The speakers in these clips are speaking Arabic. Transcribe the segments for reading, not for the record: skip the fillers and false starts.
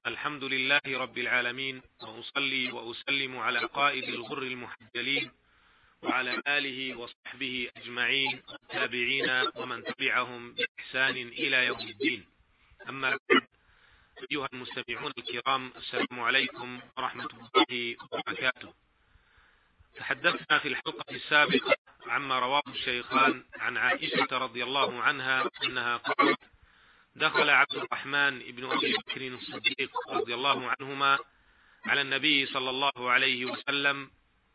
الحمد لله رب العالمين، وأصلي وأسلم على قائد الغر المحجلين وعلى آله وصحبه أجمعين والتابعين ومن تبعهم بإحسان إلى يوم الدين. أما بعد، أيها المستمعون الكرام، السلام عليكم ورحمة الله وبركاته. تحدثنا في الحلقة السابقة عما رواه الشيخان عن عائشة رضي الله عنها أنها قالت: دخل عبد الرحمن بن أبي بكر الصديق رضي الله عنهما على النبي صلى الله عليه وسلم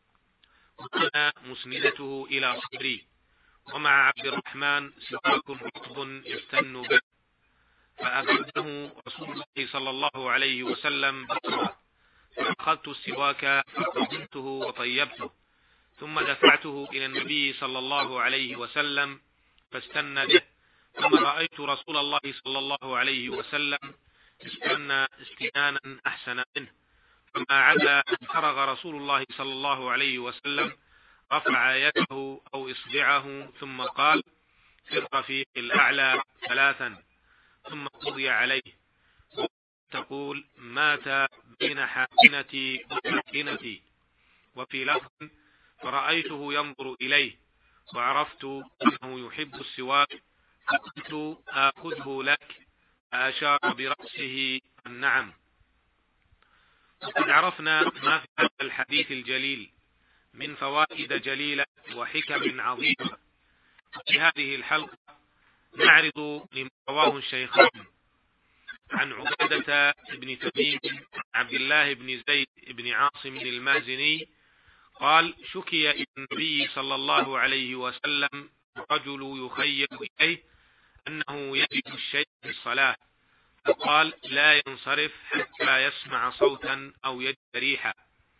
وأنا مسندته إلى صدري، ومع عبد الرحمن سواك رطب يستن به، فأخذه رسول الله صلى الله عليه وسلم بصره، فأخذت السواك فقدمته وطيبته، ثم دفعته إلى النبي صلى الله عليه وسلم فاستن به، ثم رأيت رسول الله صلى الله عليه وسلم استنى استنانا أحسن منه، فما عدا أن فرغ رسول الله صلى الله عليه وسلم رفع يده أو إصبعه ثم قال: في الرفيق الأعلى ثلاثا، ثم قضي عليه. تقول: مات بين حاقنتي وحاقنتي. وفي لفظ: فرأيته ينظر إليه وعرفت أنه يحب السواك، فقلت: آخذه لك، فأشار برأسه النعم. وقد عرفنا ما في هذا الحديث الجليل من فوائد جليلة وحكم عظيمة. في هذه الحلقة نعرض لما رواه الشيخان عن عبادة بن تميم عبد الله بن زيد بن عاصم المازني قال: شكي إلى النبي صلى الله عليه وسلم رجل يخيل إليه أنه يجد الشيء في الصلاة، فقال: لا ينصرف حتى يسمع صوتا أو يجد ريحا.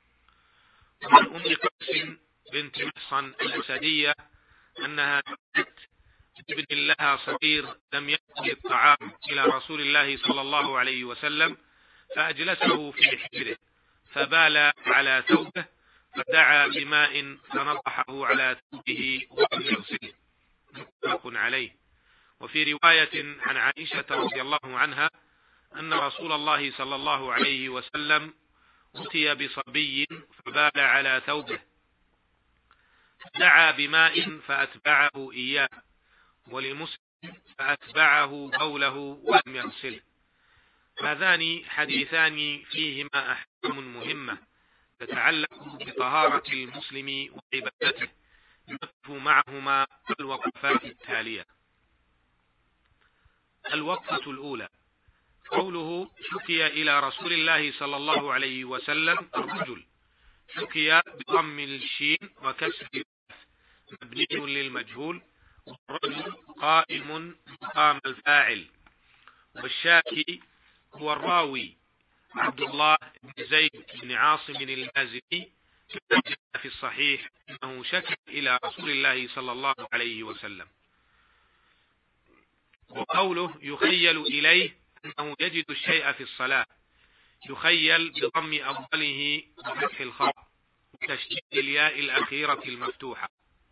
وعن أم قيس بنت محصن الأسدية أنها تقلت ابن لها صغير لم يأكل الطعام إلى رسول الله صلى الله عليه وسلم، فأجلسه في حجره فبال على ثوبه، فدعا بماء فنضحه على ثوبه ولم يغسله، متفق عليه. وفي رواية عن عائشة رضي الله عنها أن رسول الله صلى الله عليه وسلم أتي بصبي فبال على ثوبه، دعا بماء فأتبعه إياه، ولمسلم فأتبعه بوله ولم يغسله. هذان حديثان فيهما أحكام مهمة تتعلق بطهارة المسلم وعبادته، نقف معهما الوقفات التالية. الوقفة الأولى: قوله شكي إلى رسول الله صلى الله عليه وسلم الرجل، شكي بضم الشين وكسر مبني للمجهول، والرجل قائم مقام الفاعل، والشاكي هو الراوي عبد الله بن زيد بن عاصم المازني كما جاء في الصحيح أنه شكى إلى رسول الله صلى الله عليه وسلم. وقوله يخيل إليه أنه يجد الشيء في الصلاة، يخيل بضم أوله وفتح الخاء وتشديد الياء الأخيرة المفتوحة،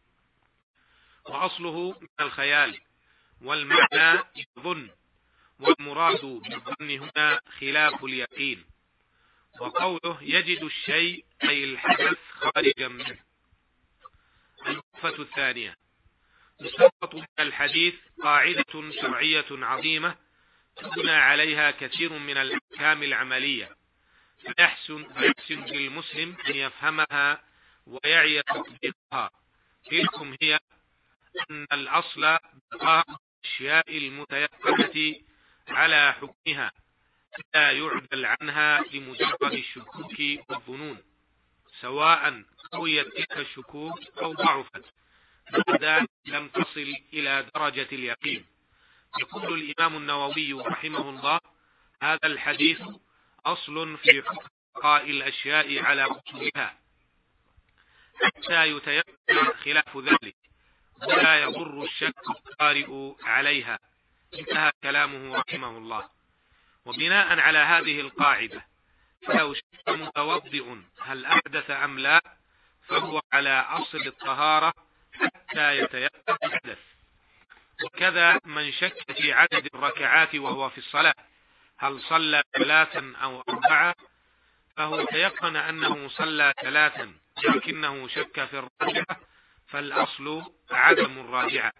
وأصله من الخيال، والمعنى يظن، والمراد بالظن هنا خلاف اليقين. وقوله يجد الشيء أي الحدث خارجا منه. الوقفة الثانية: يستنبط من الحديث قاعدة شرعية عظيمة تبنى عليها كثير من الأحكام العملية، فيحسن للمسلم أن يفهمها ويعي تطبيقها. تلكم هي أن الأصل بقاء الأشياء المتيقنة على حكمها، لا يعدل عنها لمجرد الشكوك والظنون، سواء قويت تلك الشكوك أو ضعفت ما دام لم تصل إلى درجة اليقين. يقول الإمام النووي رحمه الله: هذا الحديث أصل في حكم بقاء الأشياء على أصولها حتى يتيقن خلاف ذلك، ولا يضر الشك الطارئ عليها. انتهى كلامه رحمه الله. وبناء على هذه القاعدة، فلو شك متوضئ هل أحدث أم لا، فهو على أصل الطهارة حتى يتيقن الحدث. وكذا من شك في عدد الركعات وهو في الصلاة، هل صلى 3 أو 4، فهو تيقن أنه صلى 3 لكنه شك في الرابعة، فالأصل عدم الرابعة.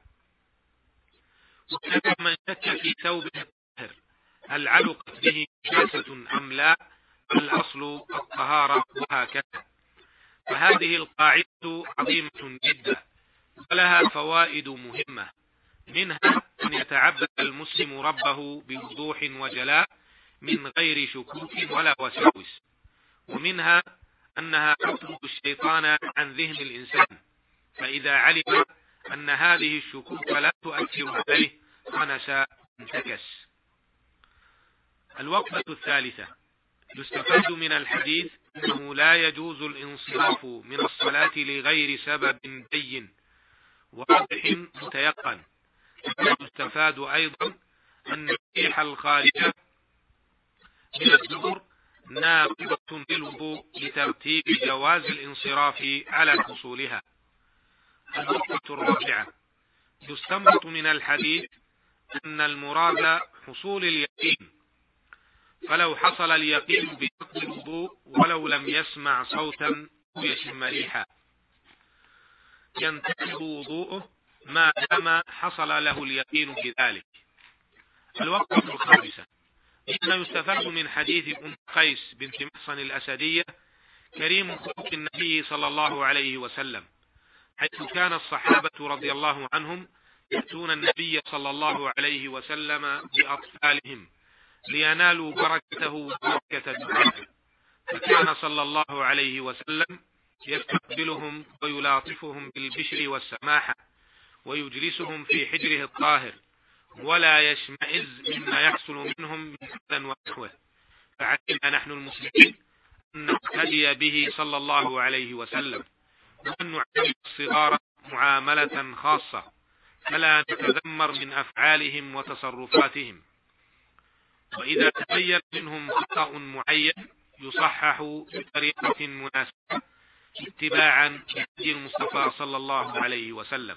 وكذا من شك في ثوب الطاهر هل علقت به نجاسة أم لا، الأصل الطهارة، وهكذا. فهذه القاعدة عظيمة جدا ولها فوائد مهمة، منها أن يتعبد المسلم ربه بوضوح وجلاء من غير شكوك ولا وساوس، ومنها أنها تطرد الشيطان عن ذهن الإنسان، فإذا علم أن هذه الشكوك لا تؤثر عليه خنس انتكس. الوقفة الثالثة: يستفاد من الحديث أنه لا يجوز الانصراف من الصلاة لغير سبب بين واضح متيقن. يستفاد أيضا أن الريح الخارجة من الدبر ناقضة للوضوء لترتيب جواز الانصراف على حصولها. النقطة الرابعة: يستنبط من الحديث أن المراد حصول اليقين، فلو حصل اليقين بنقض الوضوء ولو لم يسمع صوتا أو يشم ريحا ينتقض وضوءه ما دام حصل له اليقين بذلك. الوقفة الخامسة: مما يستفاد من حديث أم قيس بنت محصن الأسدية كريم خلق النبي صلى الله عليه وسلم، حيث كان الصحابة رضي الله عنهم يأتون النبي صلى الله عليه وسلم بأطفالهم لينالوا بركته وبركة دعائه، فكان صلى الله عليه وسلم يستقبلهم ويلاطفهم بالبشر والسماحة ويجلسهم في حجره الطاهر ولا يشمئز مما يحصل منهم من أذى ونحوه، فعلمنا نحن المسلمين أن نقتدي به صلى الله عليه وسلم، وأن نعامل الصغار معاملة خاصة، فلا نتذمر من أفعالهم وتصرفاتهم، وإذا تبين منهم خطأ معين يصحح بطريقة مناسبة اتباعا لهدي المصطفى صلى الله عليه وسلم.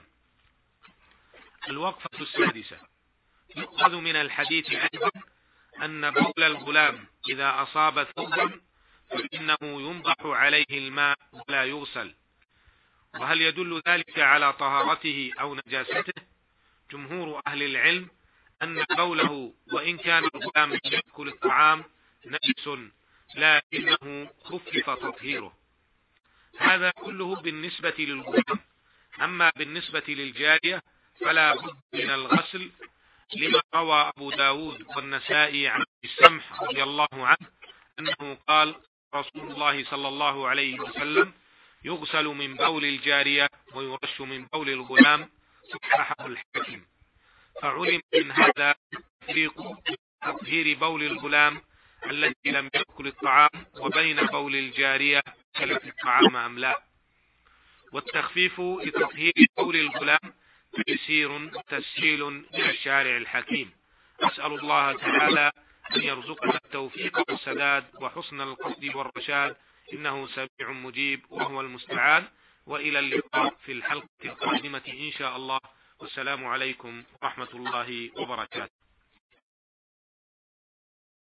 الوقفة السادسة: يؤخذ من الحديث أيضا أن بول الغلام إذا أصاب ثوبا فإنه ينضح عليه الماء ولا يغسل. وهل يدل ذلك على طهارته أو نجاسته؟ جمهور أهل العلم أن بوله وإن كان الغلام يأكل الطعام نجس لكنه خفف تطهيره. هذا كله بالنسبة للغلام. أما بالنسبة للجارية فلا بد من الغسل، لما روى أبو داود والنسائي عن السمح رضي الله عنه أنه قال: رسول الله صلى الله عليه وسلم: يغسل من بول الجارية ويرش من بول الغلام، صححه الحاكم. فعلم من هذا تفريق تطهير بول الغلام الذي لم يأكل الطعام وبين بول الجارية كلت الطعام أم لا. والتخفيف لتطهير بول الغلام تيسير وتسهيل من الشارع الحكيم. أسأل الله تعالى أن يرزقنا التوفيق والسداد وحسن القصد والرشاد، إنه سميع مجيب وهو المستعان. وإلى اللقاء في الحلقة القادمة إن شاء الله، والسلام عليكم ورحمة الله وبركاته.